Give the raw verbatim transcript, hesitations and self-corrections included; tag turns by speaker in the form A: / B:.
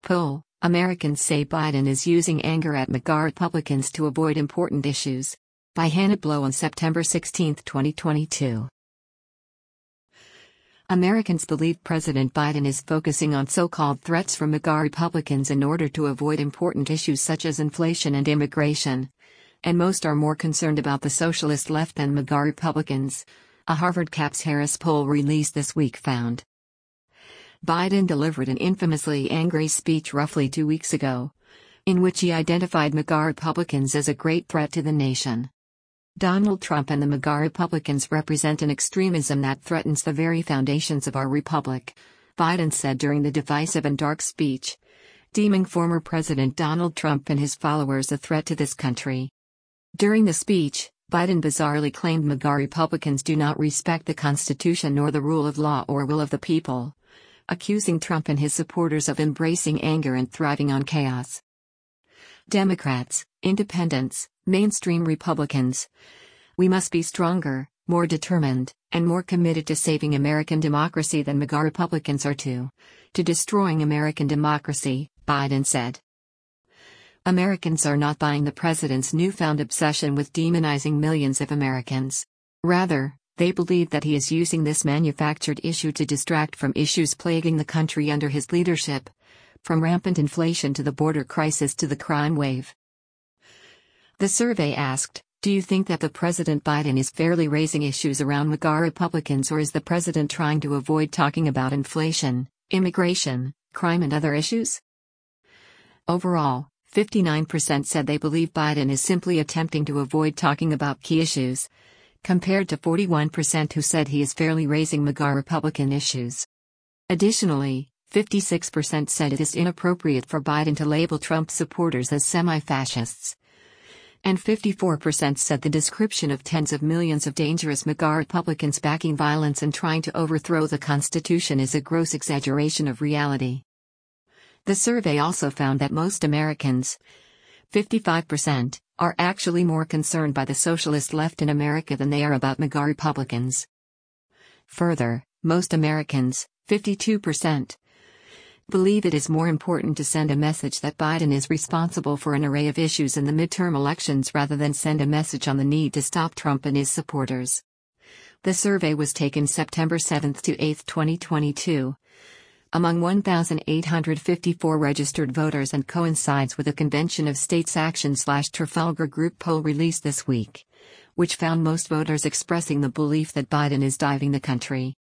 A: Poll: Americans say Biden is using anger at MAGA Republicans to avoid important issues. By Hannah Blow on September sixteenth, twenty twenty-two. Americans believe President Biden is focusing on so-called threats from MAGA Republicans in order to avoid important issues such as inflation and immigration. And most are more concerned about the socialist left than MAGA Republicans, a Harvard Caps Harris poll released this week found. Biden delivered an infamously angry speech roughly two weeks ago, in which he identified MAGA Republicans as a great threat to the nation. Donald Trump and the MAGA Republicans represent an extremism that threatens the very foundations of our republic, Biden said during the divisive and dark speech, deeming former President Donald Trump and his followers a threat to this country. During the speech, Biden bizarrely claimed MAGA Republicans do not respect the Constitution nor the rule of law or will of the people, accusing Trump and his supporters of embracing anger and thriving on chaos. Democrats, independents, mainstream Republicans. We must be stronger, more determined, and more committed to saving American democracy than MAGA Republicans are to, to destroying American democracy, Biden said. Americans are not buying the president's newfound obsession with demonizing millions of Americans. Rather, they believe that he is using this manufactured issue to distract from issues plaguing the country under his leadership, from rampant inflation to the border crisis to the crime wave. The survey asked, do you think that the President Biden is fairly raising issues around MAGA Republicans, or is the president trying to avoid talking about inflation, immigration, crime and other issues? Overall, fifty-nine percent said they believe Biden is simply attempting to avoid talking about key issues, compared to forty-one percent who said he is fairly raising MAGA Republican issues. Additionally, fifty-six percent said it is inappropriate for Biden to label Trump supporters as semi-fascists. And fifty-four percent said the description of tens of millions of dangerous MAGA Republicans backing violence and trying to overthrow the Constitution is a gross exaggeration of reality. The survey also found that most Americans, fifty-five percent, are actually more concerned by the socialist left in America than they are about MAGA Republicans. Further, most Americans, fifty-two percent, believe it is more important to send a message that Biden is responsible for an array of issues in the midterm elections rather than send a message on the need to stop Trump and his supporters. The survey was taken September seventh to eighth, twenty twenty-two. Among one thousand eight hundred fifty-four registered voters and coincides with a Convention of States Action/Trafalgar Group poll released this week, which found most voters expressing the belief that Biden is driving the country